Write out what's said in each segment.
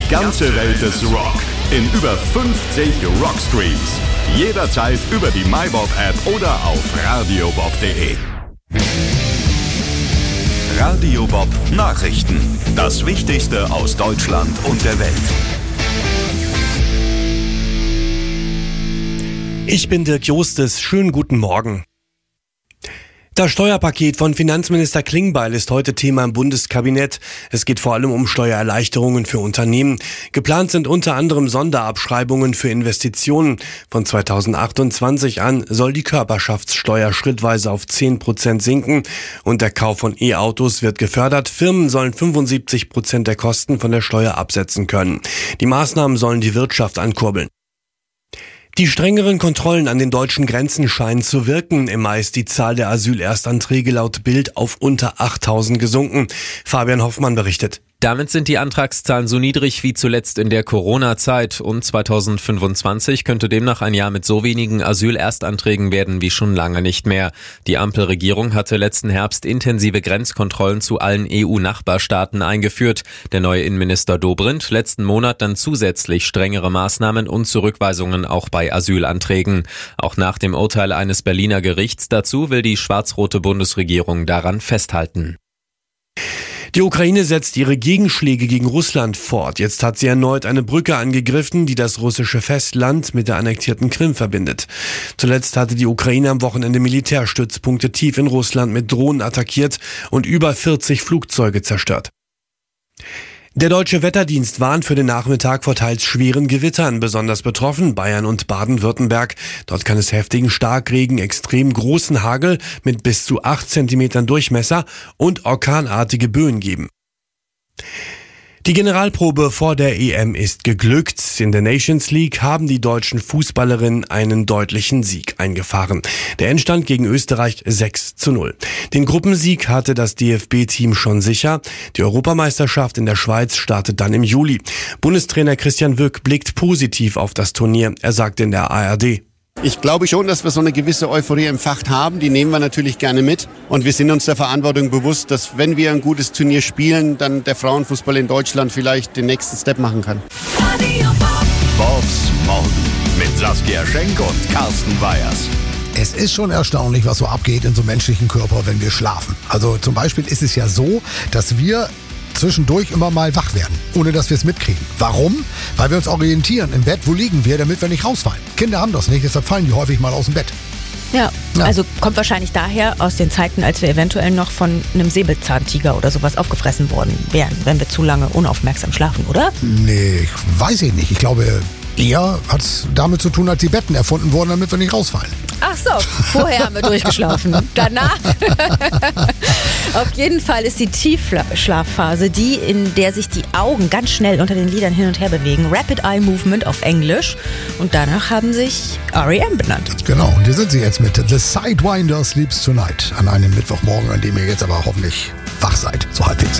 ganze Welt des Rock. In über 50 Rockstreams. Jederzeit über die MyBob-App oder auf radiobob.de. Radio Bob Nachrichten. Das Wichtigste aus Deutschland und der Welt. Ich bin Dirk Jostes. Schönen guten Morgen. Das Steuerpaket von Finanzminister Klingbeil ist heute Thema im Bundeskabinett. Es geht vor allem um Steuererleichterungen für Unternehmen. Geplant sind unter anderem Sonderabschreibungen für Investitionen. Von 2028 an soll die Körperschaftssteuer schrittweise auf 10% sinken und der Kauf von E-Autos wird gefördert. Firmen sollen 75% der Kosten von der Steuer absetzen können. Die Maßnahmen sollen die Wirtschaft ankurbeln. Die strengeren Kontrollen an den deutschen Grenzen scheinen zu wirken. Im Mai ist die Zahl der Asylerstanträge laut Bild auf unter 8.000 gesunken. Fabian Hoffmann berichtet. Damit sind die Antragszahlen so niedrig wie zuletzt in der Corona-Zeit und 2025 könnte demnach ein Jahr mit so wenigen Asylerstanträgen werden wie schon lange nicht mehr. Die Ampelregierung hatte letzten Herbst intensive Grenzkontrollen zu allen EU-Nachbarstaaten eingeführt. Der neue Innenminister Dobrindt letzten Monat dann zusätzlich strengere Maßnahmen und Zurückweisungen auch bei Asylanträgen. Auch nach dem Urteil eines Berliner Gerichts dazu will die schwarz-rote Bundesregierung daran festhalten. Die Ukraine setzt ihre Gegenschläge gegen Russland fort. Jetzt hat sie erneut eine Brücke angegriffen, die das russische Festland mit der annektierten Krim verbindet. Zuletzt hatte die Ukraine am Wochenende Militärstützpunkte tief in Russland mit Drohnen attackiert und über 40 Flugzeuge zerstört. Der Deutsche Wetterdienst warnt für den Nachmittag vor teils schweren Gewittern. Besonders betroffen Bayern und Baden-Württemberg. Dort kann es heftigen Starkregen, extrem großen Hagel mit bis zu 8 Zentimetern Durchmesser und orkanartige Böen geben. Die Generalprobe vor der EM ist geglückt. In der Nations League haben die deutschen Fußballerinnen einen deutlichen Sieg eingefahren. Der Endstand gegen Österreich 6:0. Den Gruppensieg hatte das DFB-Team schon sicher. Die Europameisterschaft in der Schweiz startet dann im Juli. Bundestrainer Christian Wück blickt positiv auf das Turnier. Er sagte in der ARD: Ich glaube schon, dass wir so eine gewisse Euphorie empfacht haben. Die nehmen wir natürlich gerne mit. Und wir sind uns der Verantwortung bewusst, dass wenn wir ein gutes Turnier spielen, dann der Frauenfußball in Deutschland vielleicht den nächsten Step machen kann. Bobs Morgen mit Saskia Schenk und Carsten Weyers. Es ist schon erstaunlich, was so abgeht in so einem menschlichen Körper, wenn wir schlafen. Also zum Beispiel ist es ja so, dass wir zwischendurch immer mal wach werden, ohne dass wir es mitkriegen. Warum? Weil wir uns orientieren im Bett, wo liegen wir, damit wir nicht rausfallen. Kinder haben das nicht, deshalb fallen die häufig mal aus dem Bett. Ja, also kommt wahrscheinlich daher aus den Zeiten, als wir eventuell noch von einem Säbelzahntiger oder sowas aufgefressen worden wären, wenn wir zu lange unaufmerksam schlafen, oder? Nee, weiß ich nicht. Ich glaube, eher hat es damit zu tun, als die Betten erfunden wurden, damit wir nicht rausfallen. Ach so, vorher haben wir durchgeschlafen. Danach? Auf jeden Fall ist die Tiefschlafphase die, in der sich die Augen ganz schnell unter den Lidern hin und her bewegen. Rapid Eye Movement auf Englisch. Und danach haben sich R.E.M. benannt. Genau, und hier sind sie jetzt mit The Sidewinder Sleeps Tonight an einem Mittwochmorgen, an dem ihr jetzt aber hoffentlich wach seid, so halbwegs.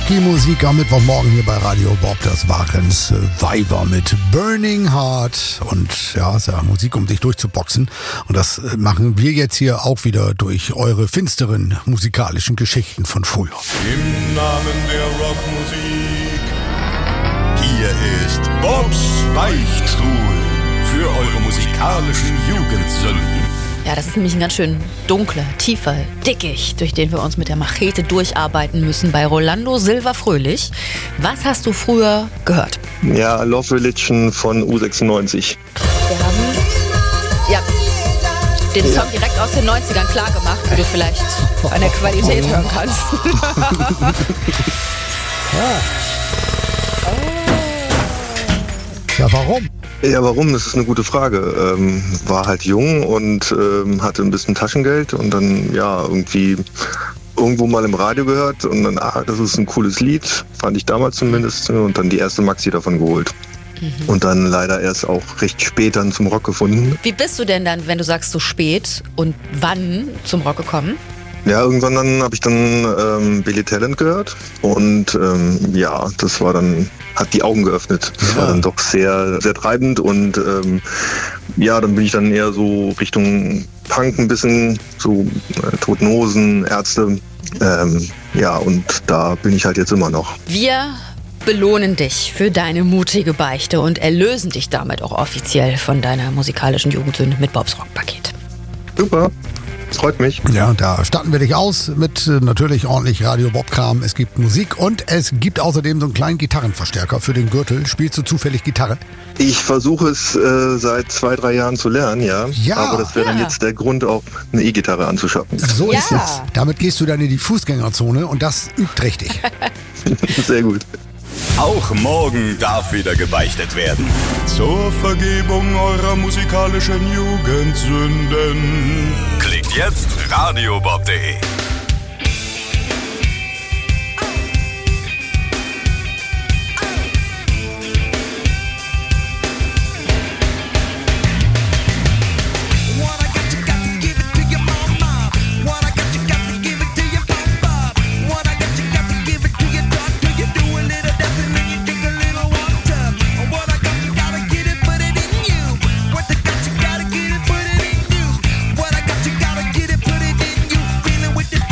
Rocky-Musik am Mittwochmorgen hier bei Radio Bob. Das waren Survivor mit Burning Heart. Und ja, ist ja Musik, um sich durchzuboxen. Und das machen wir jetzt hier auch wieder durch eure finsteren musikalischen Geschichten von früher. Im Namen der Rockmusik. Hier ist Bobs Beichtstuhl für eure musikalischen Jugendsünden. Ja, das ist nämlich ein ganz schön dunkler, tiefer Dickicht, durch den wir uns mit der Machete durcharbeiten müssen bei Rolando Silva Fröhlich. Was hast du früher gehört? Ja, Love Religion von U96. Wir haben den Song direkt aus den 90ern klar gemacht, wie du vielleicht an der Qualität hören kannst. Ja, warum? Ja, warum? Das ist eine gute Frage. War halt jung und hatte ein bisschen Taschengeld und dann ja irgendwie irgendwo mal im Radio gehört und dann, das ist ein cooles Lied, fand ich damals zumindest, und dann die erste Maxi davon geholt. Und dann leider erst auch recht spät dann zum Rock gefunden. Wie bist du denn dann, wenn du sagst so spät, und wann zum Rock gekommen? Ja, irgendwann dann habe ich dann Billy Talent gehört und ja, das war dann, hat die Augen geöffnet. Das war dann doch sehr, sehr treibend und ja, dann bin ich dann eher so Richtung Punk ein bisschen, so Toten Hosen, Ärzte, ja, und da bin ich halt jetzt immer noch. Wir belohnen dich für deine mutige Beichte und erlösen dich damit auch offiziell von deiner musikalischen Jugendsünde mit Bobs Rockpaket. Super. Freut mich. Ja, da starten wir dich aus mit natürlich ordentlich Radio Bob-Kram. Es gibt Musik und es gibt außerdem so einen kleinen Gitarrenverstärker für den Gürtel. Spielst du zufällig Gitarre? Ich versuche es seit 2-3 Jahren zu lernen, ja. Aber das wäre dann jetzt der Grund, auch eine E-Gitarre anzuschaffen. So ist es. Damit gehst du dann in die Fußgängerzone und das übt richtig. Sehr gut. Auch morgen darf wieder gebeichtet werden. Zur Vergebung eurer musikalischen Jugendsünden. Klickt jetzt radiobob.de. With the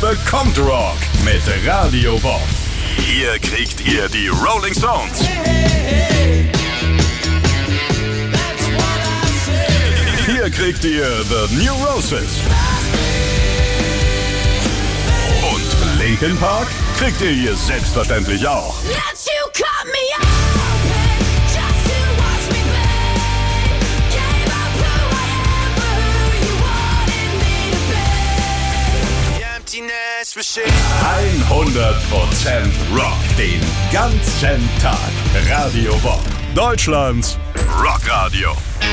bekommt Rock mit Radio Bob. Hier kriegt ihr die Rolling Stones. Hier kriegt ihr The New Roses. Und Linkin Park kriegt ihr hier selbstverständlich auch. Machine. 100% Rock den ganzen Tag. Radio Bob, Deutschlands Rockradio.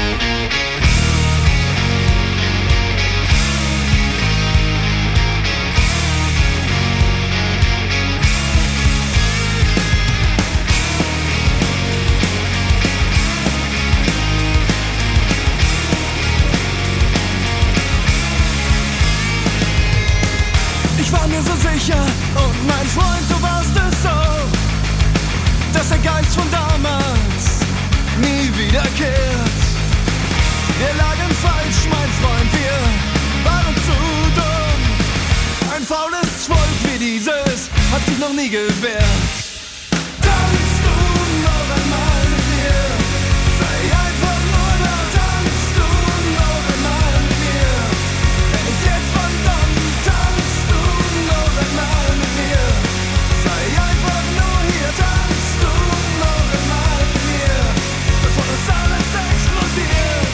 Ich war mir so sicher, und mein Freund, du warst es auch, dass der Geist von damals nie wiederkehrt. Wir lagen falsch, mein Freund, wir waren zu dumm. Ein faules Volk wie dieses hat sich noch nie gewehrt. Tanzt du noch einmal mit mir, sei einfach nur da, tanzt du noch einmal mit mir, wenn ich jetzt verdammt, tanzt du noch einmal mit mir, sei einfach nur hier, tanzt du noch einmal mit mir, bevor das alles explodiert.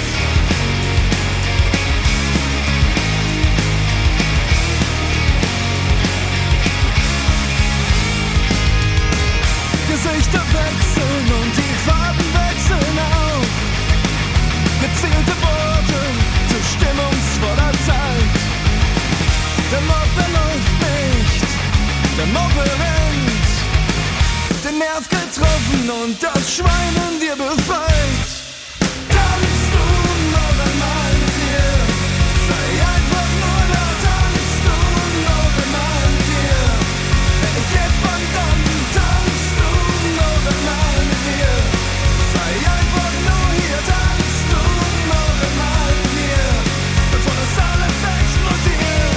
Gesichter wechseln und die Farben wechseln auch. Gezielte Worte zu stimmungsvoller Zeit. Der Mob läuft nicht, der Mob rennt. Den Nerv getroffen und das Schwein in dir befreit. Tanzt du noch einmal mit mir, sei einfach nur da, tanzt du noch einmal mit mir. Wenn ich jetzt verdammt, tanzt du noch einmal mit mir, sei einfach nur hier, tanzt du noch einmal mit mir, bevor das alles explodiert.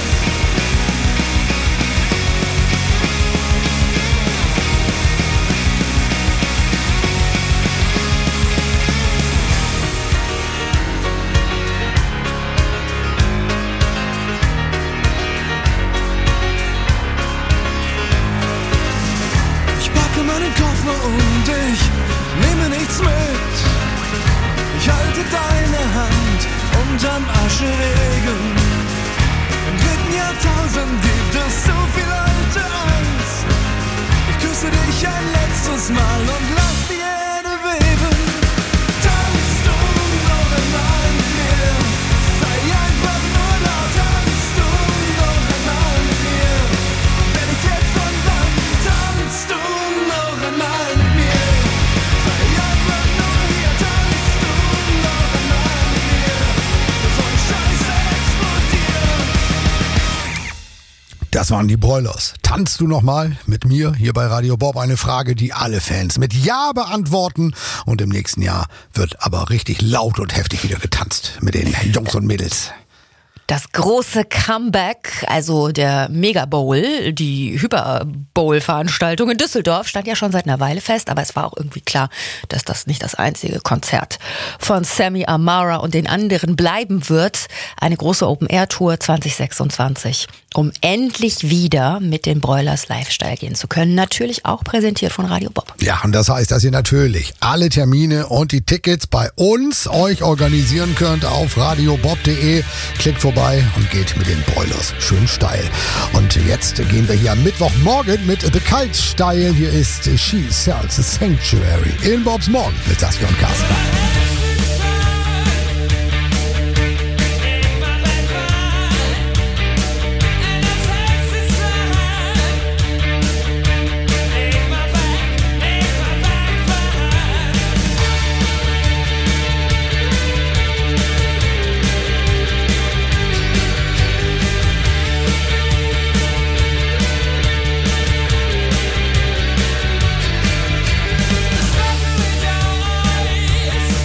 Ich packe meinen Koffer und ich nehme nichts mit. Ich halte deine Hand unterm Ascheregen. Im dritten Jahrtausend gibt es so viel alte Angst. Ich küsse dich ein letztes Mal und lass die Erde beben. Tanzt du noch einmal mit mir, sei einfach nur da, tanzt du noch einmal mit mir. Wenn ich jetzt verdammt, tanzt du noch einmal mit mir, sei einfach nur hier, tanzt du noch einmal mit mir, bevor die Scheiße explodiert. Das waren die Broilers. Tanzt du noch mal mit mir hier bei Radio Bob? Eine Frage, die alle Fans mit Ja beantworten. Und im nächsten Jahr wird aber richtig laut und heftig wieder getanzt mit den Jungs und Mädels. Das große Comeback, also der Mega Bowl, die Hyper Bowl Veranstaltung in Düsseldorf, stand ja schon seit einer Weile fest, aber es war auch irgendwie klar, dass das nicht das einzige Konzert von Sammy Amara und den anderen bleiben wird. Eine große Open-Air-Tour 2026, um endlich wieder mit den Broilers Lifestyle gehen zu können. Natürlich auch präsentiert von Radio Bob. Ja, und das heißt, dass ihr natürlich alle Termine und die Tickets bei uns euch organisieren könnt auf radiobob.de. Klickt vorbei und geht mit den Broilers schön steil. Und jetzt gehen wir hier am Mittwochmorgen mit The Kite Style. Hier ist She Sells a Sanctuary in Bobs Morgen mit Saskia und Carsten. Eyes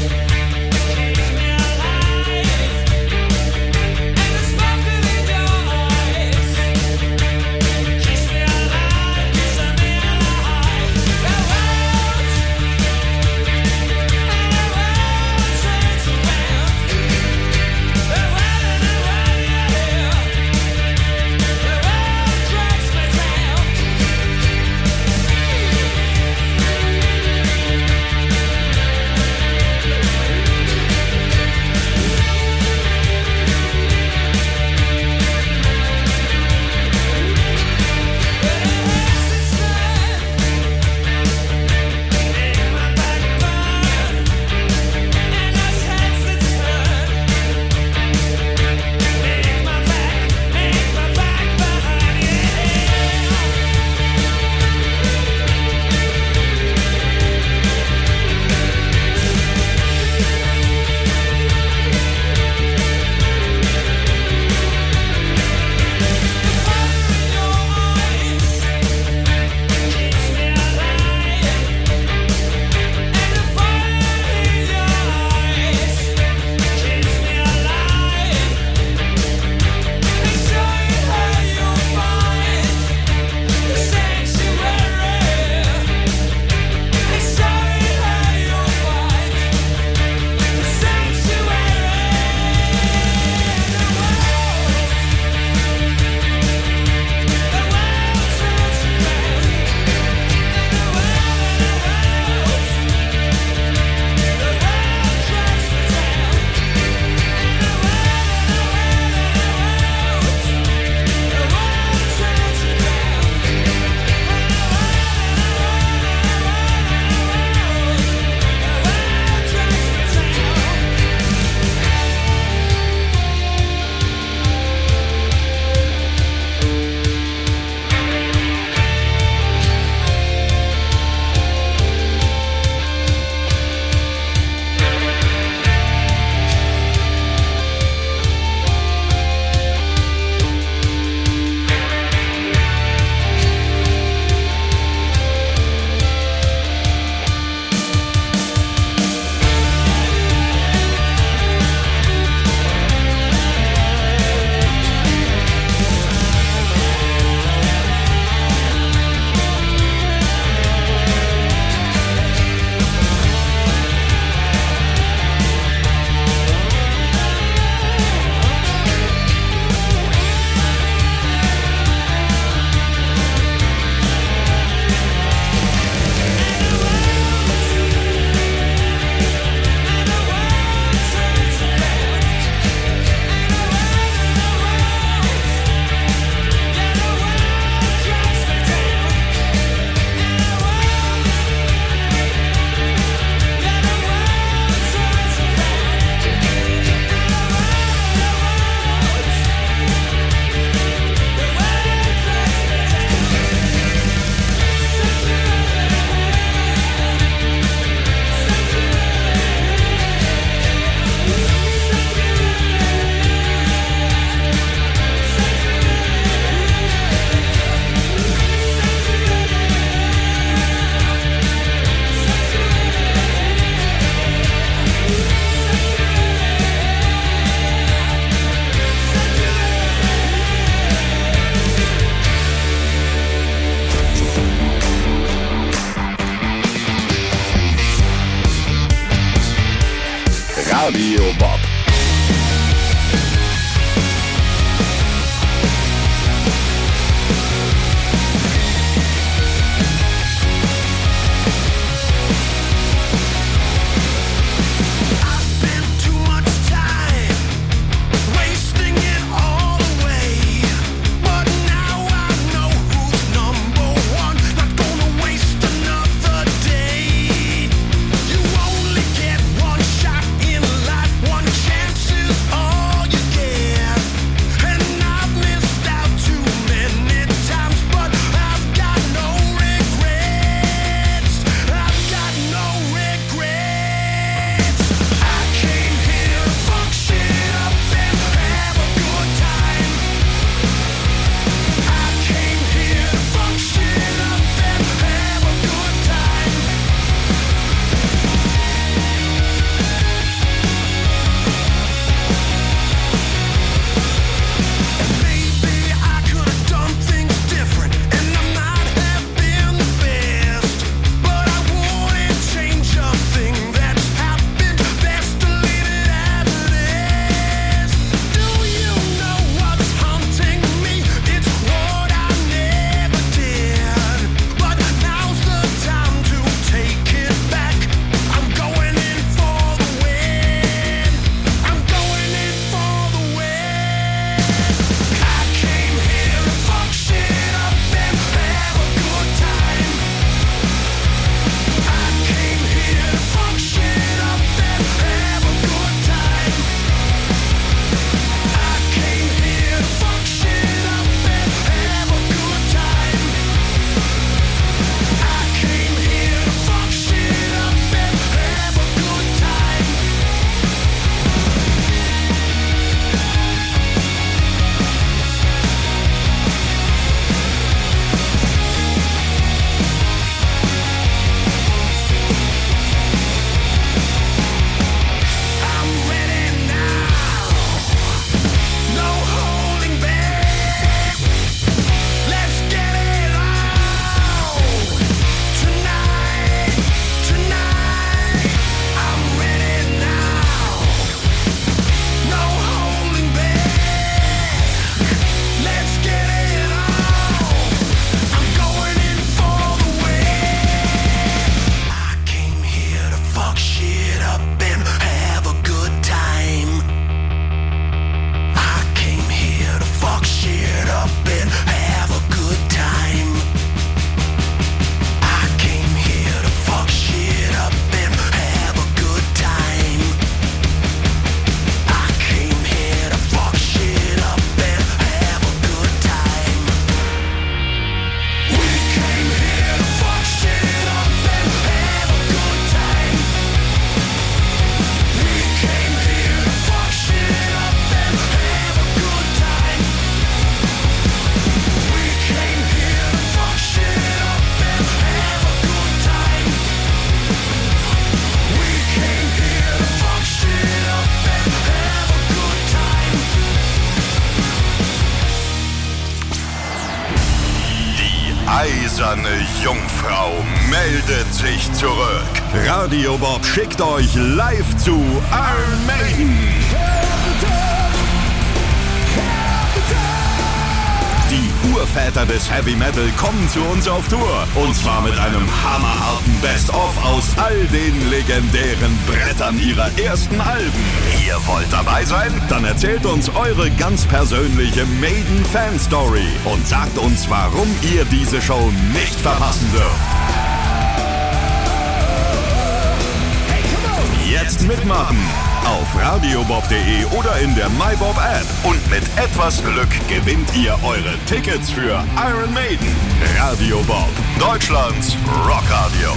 Radio Bob. eiserne Jungfrau meldet sich zurück. Radio Bob schickt euch live zu Iron Maiden. Die Urväter des Heavy Metal kommen zu uns auf Tour. Und zwar mit einem hammerharten Best-of aus all den legendären Brettern ihrer ersten Alben. Ihr wollt dabei sein? Dann erzählt uns eure ganz persönliche Maiden-Fan-Story und sagt uns, warum ihr diese Show nicht verpassen dürft. Jetzt mitmachen! Auf radiobob.de oder in der MyBob-App. Und mit etwas Glück gewinnt ihr eure Tickets für Iron Maiden. Radio Bob, Deutschlands Rockradio.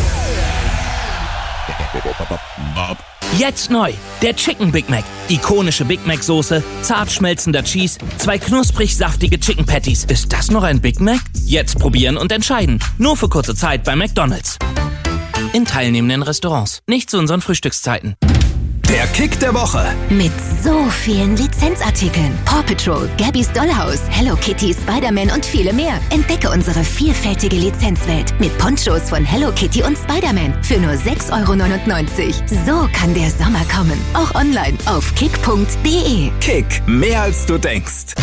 Jetzt neu, der Chicken Big Mac. Ikonische Big Mac Soße, zart schmelzender Cheese, 2 knusprig saftige Chicken Patties. Ist das noch ein Big Mac? Jetzt probieren und entscheiden. Nur für kurze Zeit bei McDonald's. In teilnehmenden Restaurants. Nicht zu unseren Frühstückszeiten. Der Kick der Woche. Mit so vielen Lizenzartikeln. Paw Patrol, Gabby's Dollhouse, Hello Kitty, Spider-Man und viele mehr. Entdecke unsere vielfältige Lizenzwelt mit Ponchos von Hello Kitty und Spider-Man für nur 6,99 €. So kann der Sommer kommen. Auch online auf kick.de. Kick, mehr als du denkst.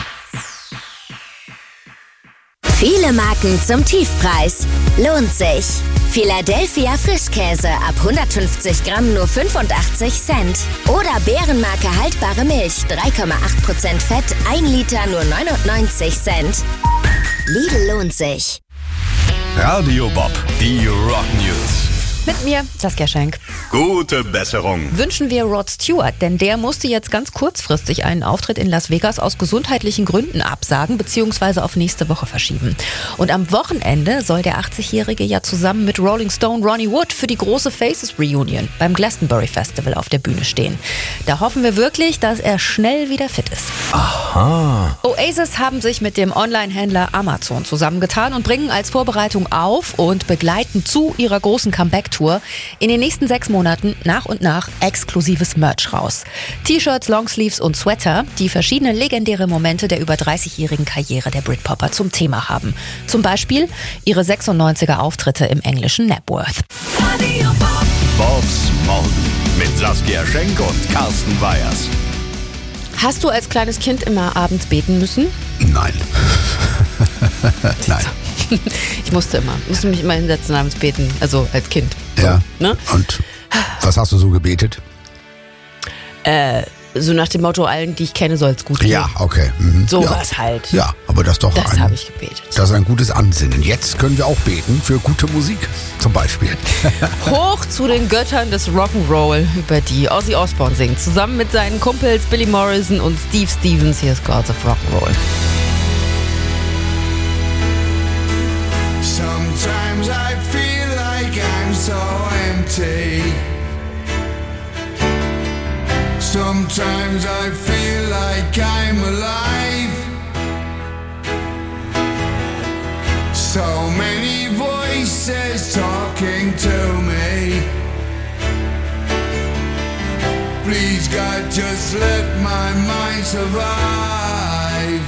Viele Marken zum Tiefpreis. Lohnt sich. Philadelphia Frischkäse ab 150 Gramm nur 85 Cent. Oder Bärenmarke haltbare Milch, 3,8% Fett, 1 Liter nur 99 Cent. Lidl lohnt sich. Radio Bob, die Rock News. Mit mir, Saskia Schenk. Gute Besserung. Wünschen wir Rod Stewart, denn der musste jetzt ganz kurzfristig einen Auftritt in Las Vegas aus gesundheitlichen Gründen absagen bzw. auf nächste Woche verschieben. Und am Wochenende soll der 80-Jährige ja zusammen mit Rolling Stone Ronnie Wood für die große Faces Reunion beim Glastonbury Festival auf der Bühne stehen. Da hoffen wir wirklich, dass er schnell wieder fit ist. Aha. Oasis haben sich mit dem Online-Händler Amazon zusammengetan und bringen als Vorbereitung auf und begleiten zu ihrer großen Comeback-Tour in den nächsten 6 Monaten nach und nach exklusives Merch raus. T-Shirts, Longsleeves und Sweater, die verschiedene legendäre Momente der über 30-jährigen Karriere der Britpopper zum Thema haben. Zum Beispiel ihre 96er Auftritte im englischen Napworth. Bobs Morgen mit Saskia Schenk und Carsten Weyers. Hast du als kleines Kind immer abends beten müssen? Nein. Nein. Ich musste mich immer hinsetzen und abends beten, also als Kind. Ja. Ne? Und was hast du so gebetet? So nach dem Motto, allen, die ich kenne, soll es gut gehen. Ja, okay. Mhm. So ja. was halt. Ja, aber das ist doch Das habe ich gebetet. Das ist ein gutes Ansinnen. Jetzt können wir auch beten für gute Musik, zum Beispiel. Hoch zu den Göttern des Rock'n'Roll, über die Ozzy Osbourne singt. Zusammen mit seinen Kumpels Billy Morrison und Steve Stevens. Hier ist Gods of Rock'n'Roll. Sometimes I feel like I'm so empty. Sometimes I feel like I'm alive. So many voices talking to me. Please God, just let my mind survive.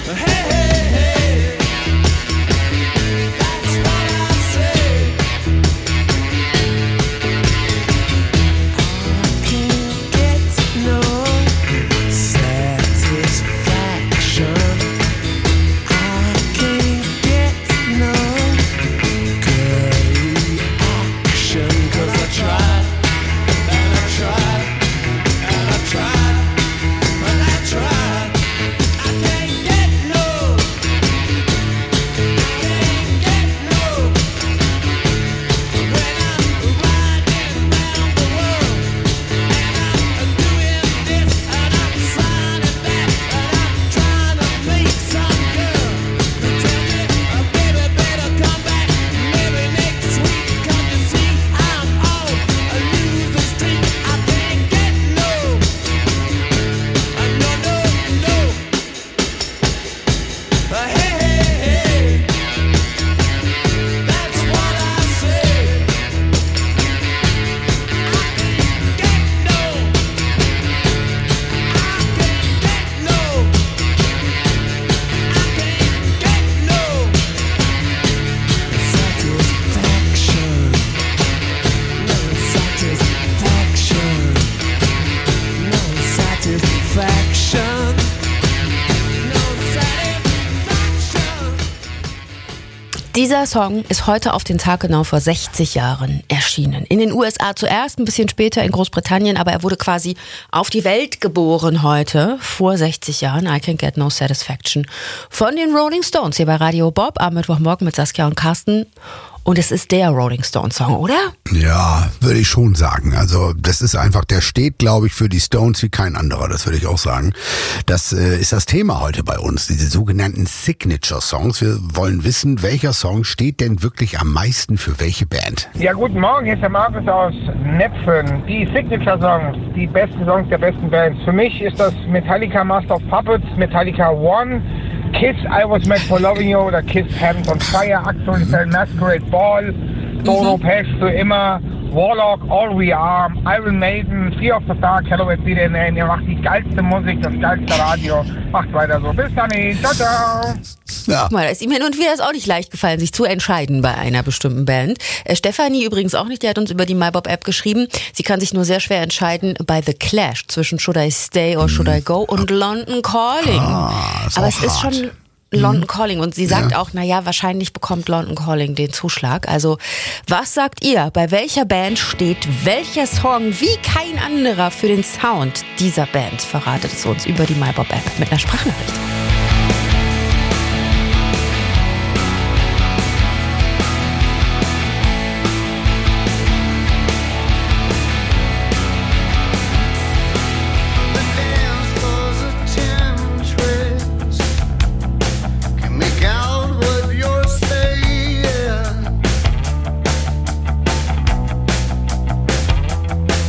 Dieser Song ist heute auf den Tag genau vor 60 Jahren erschienen. In den USA zuerst, ein bisschen später in Großbritannien, aber er wurde quasi auf die Welt geboren heute, vor 60 Jahren. I Can't Get No Satisfaction von den Rolling Stones hier bei Radio Bob am Mittwochmorgen mit Saskia und Carsten. Und es ist der Rolling Stones Song, oder? Ja, würde ich schon sagen. Also das ist einfach, der steht, glaube ich, für die Stones wie kein anderer, das würde ich auch sagen. Das ist das Thema heute bei uns, diese sogenannten Signature-Songs. Wir wollen wissen, welcher Song steht denn wirklich am meisten für welche Band? Ja, guten Morgen, hier ist der Markus aus Nepfen. Die Signature-Songs, die besten Songs der besten Bands. Für mich ist das Metallica Master of Puppets, Metallica One, Kiss, I Was Meant for Loving You oder Kiss, Heaven's on Fire, Axel Cell, Masquerade Ball, Doro Pesch für immer, Warlock, All We Are, Iron Maiden, Fear of the Dark, Hello at CNN. Ihr macht die geilste Musik, das geilste Radio. Macht weiter so. Bis dann, ciao, ciao. Ja. Guck mal, da ist ihm hin und wieder auch nicht leicht gefallen, sich zu entscheiden bei einer bestimmten Band. Stefanie übrigens auch nicht, die hat uns über die MyBob-App geschrieben. Sie kann sich nur sehr schwer entscheiden bei The Clash zwischen Should I Stay or Should I Go und London Calling. Aber es ist schon London Calling und sie sagt auch, naja, wahrscheinlich bekommt London Calling den Zuschlag. Also, was sagt ihr? Bei welcher Band steht welcher Song wie kein anderer für den Sound dieser Band? Verratet es uns über die MyBob-App mit einer Sprachnachricht.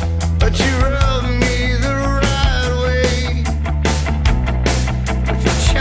But you rub me the right way.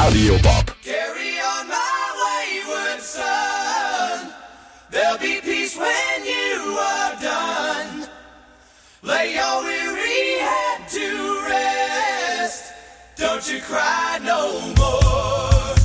Radio Bob. Carry on my wayward son. There'll be peace when you are done. Lay your weary head to rest. Don't you cry no more.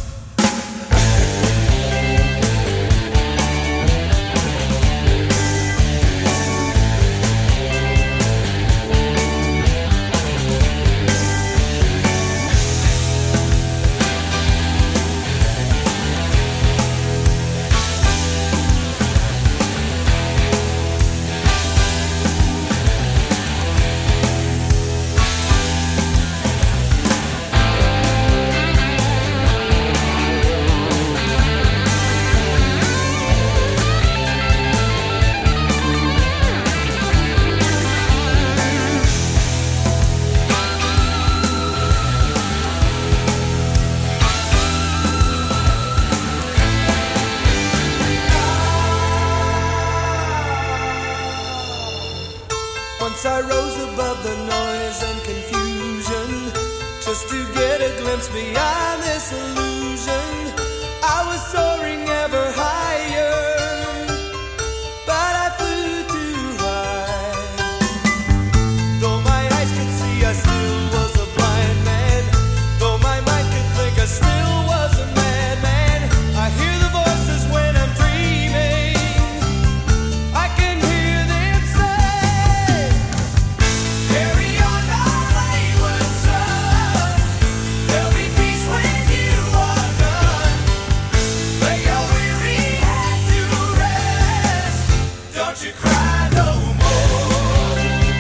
Once I rose above the noise and confusion, just to get a glimpse beyond this illusion. I was soaring ever higher, but I flew too high. Though my eyes could see, I still was a blind man. Though my mind could think, I still was a madman. I hear the voices when I'm dreaming. I can hear them say, carry on our wayward son. There'll be peace when you are done. Lay your weary head to rest. Don't you cry no more.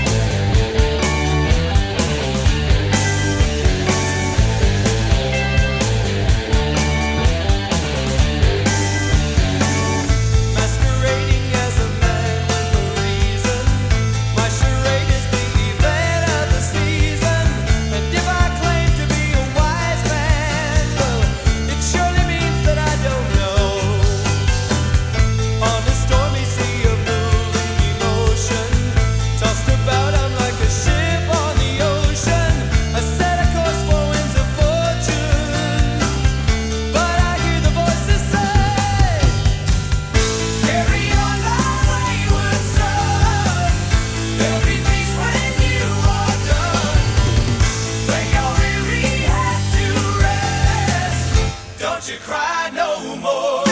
Masquerading as a man with a reason. My charade is the event of the season. And if I claim to be a wise man, well, it surely means that I don't know. On a stormy sea of moving emotion, tossed about I'm like a ship on the ocean. I set a course for winds of fortune, but I hear the voices say, carry on our wayward son. There'll be peace when you are done. Lay your weary head to rest. Don't you cry no more.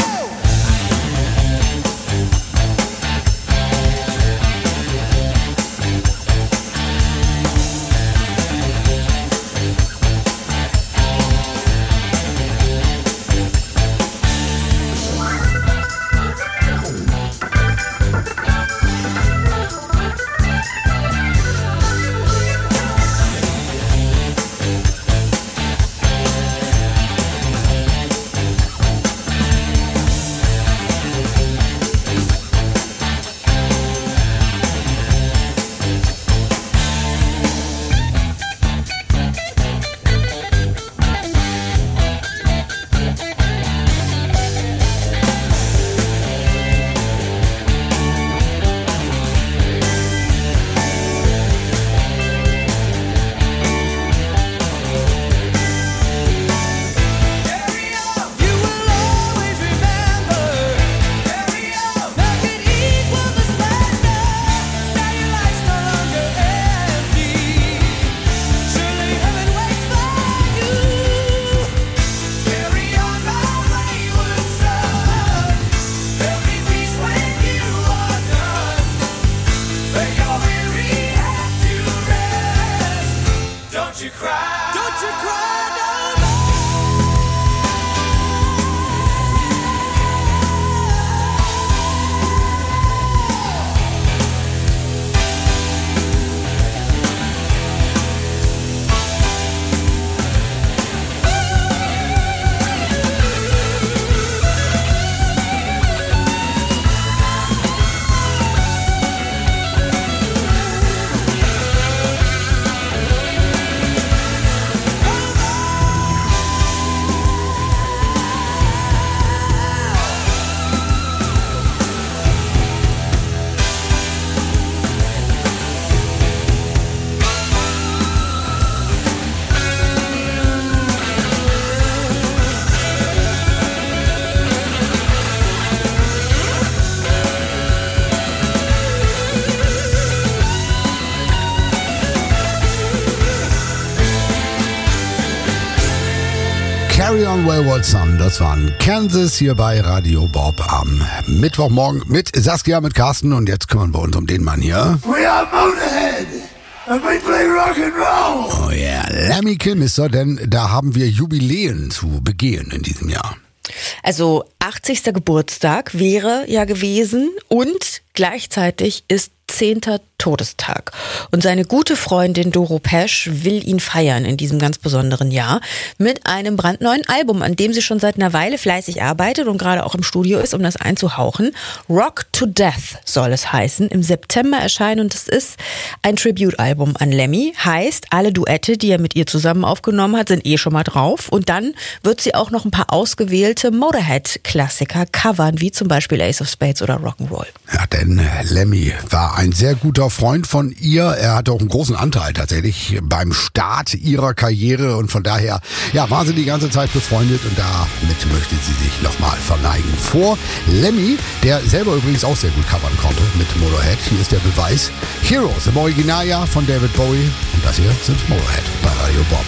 Carry on Wayward Son, das waren Kansas hier bei Radio Bob am Mittwochmorgen mit Saskia, mit Carsten und jetzt kümmern wir uns um den Mann hier. We are Motorhead and we play rock and roll. Oh yeah, Lemmy Kilmister, denn da haben wir Jubiläen zu begehen in diesem Jahr. Also 80. Geburtstag wäre ja gewesen und gleichzeitig ist 10. Todestag. Und seine gute Freundin Doro Pesch will ihn feiern in diesem ganz besonderen Jahr mit einem brandneuen Album, an dem sie schon seit einer Weile fleißig arbeitet und gerade auch im Studio ist, um das einzuhauchen. Rock to Death soll es heißen, im September erscheinen und es ist ein Tribute-Album an Lemmy. Heißt, alle Duette, die er mit ihr zusammen aufgenommen hat, sind schon mal drauf und dann wird sie auch noch ein paar ausgewählte Motorhead-Klassiker covern, wie zum Beispiel Ace of Spades oder Rock'n'Roll. Ja, denn Lemmy war ein sehr guter Freund von ihr. Er hatte auch einen großen Anteil tatsächlich beim Start ihrer Karriere und von daher waren sie die ganze Zeit befreundet und damit möchte sie sich nochmal verneigen vor Lemmy, der selber übrigens auch sehr gut covern konnte mit Motorhead. Hier ist der Beweis. Heroes im Originaljahr von David Bowie und das hier sind Motorhead bei Radio Bob.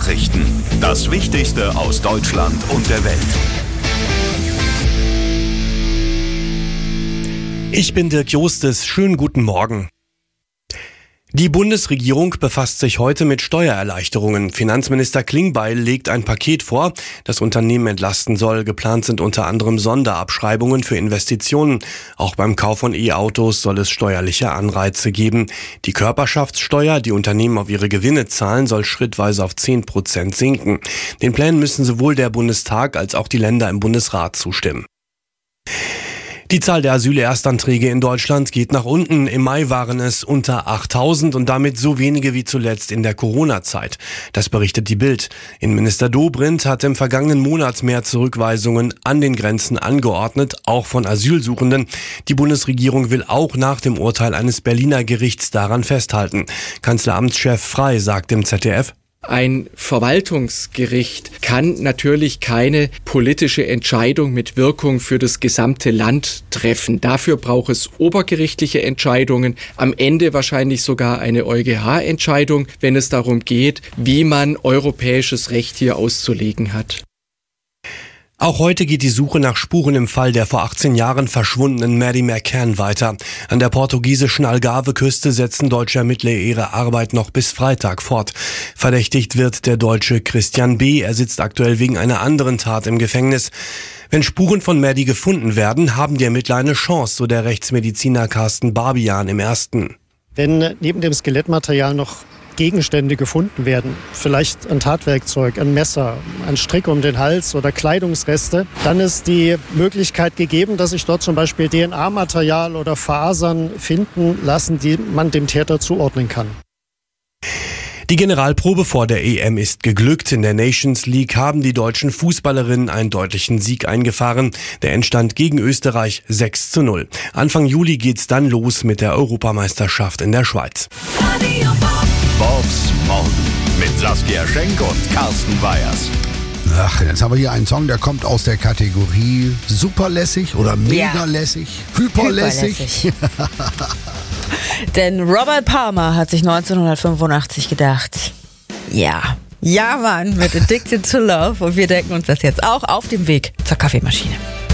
Nachrichten. Das Wichtigste aus Deutschland und der Welt. Ich bin Dirk Jostes. Schönen guten Morgen. Die Bundesregierung befasst sich heute mit Steuererleichterungen. Finanzminister Klingbeil legt ein Paket vor, das Unternehmen entlasten soll. Geplant sind unter anderem Sonderabschreibungen für Investitionen. Auch beim Kauf von E-Autos soll es steuerliche Anreize geben. Die Körperschaftssteuer, die Unternehmen auf ihre Gewinne zahlen, soll schrittweise auf 10% sinken. Den Plänen müssen sowohl der Bundestag als auch die Länder im Bundesrat zustimmen. Die Zahl der Asylerstanträge in Deutschland geht nach unten. Im Mai waren es unter 8.000 und damit so wenige wie zuletzt in der Corona-Zeit. Das berichtet die Bild. Innenminister Dobrindt hat im vergangenen Monat mehr Zurückweisungen an den Grenzen angeordnet, auch von Asylsuchenden. Die Bundesregierung will auch nach dem Urteil eines Berliner Gerichts daran festhalten. Kanzleramtschef Frey sagt im ZDF: Ein Verwaltungsgericht kann natürlich keine politische Entscheidung mit Wirkung für das gesamte Land treffen. Dafür braucht es obergerichtliche Entscheidungen, am Ende wahrscheinlich sogar eine EuGH-Entscheidung, wenn es darum geht, wie man europäisches Recht hier auszulegen hat. Auch heute geht die Suche nach Spuren im Fall der vor 18 Jahren verschwundenen Maddie McCann weiter. An der portugiesischen Algarve-Küste setzen deutsche Ermittler ihre Arbeit noch bis Freitag fort. Verdächtigt wird der Deutsche Christian B. Er sitzt aktuell wegen einer anderen Tat im Gefängnis. Wenn Spuren von Maddie gefunden werden, haben die Ermittler eine Chance, so der Rechtsmediziner Carsten Barbian im Ersten. Wenn neben dem Skelettmaterial noch Gegenstände gefunden werden, vielleicht ein Tatwerkzeug, ein Messer, ein Strick um den Hals oder Kleidungsreste, dann ist die Möglichkeit gegeben, dass sich dort zum Beispiel DNA-Material oder Fasern finden lassen, die man dem Täter zuordnen kann. Die Generalprobe vor der EM ist geglückt. In der Nations League haben die deutschen Fußballerinnen einen deutlichen Sieg eingefahren. Der Endstand gegen Österreich 6:0. Anfang Juli geht's dann los mit der Europameisterschaft in der Schweiz. Bobs Morgen mit Saskia Schenk und Carsten Weyers. Ach, jetzt haben wir hier einen Song, der kommt aus der Kategorie superlässig oder megalässig, hyperlässig. Denn Robert Palmer hat sich 1985 gedacht, ja Mann, mit Addicted to Love, und wir denken uns das jetzt auch auf dem Weg zur Kaffeemaschine.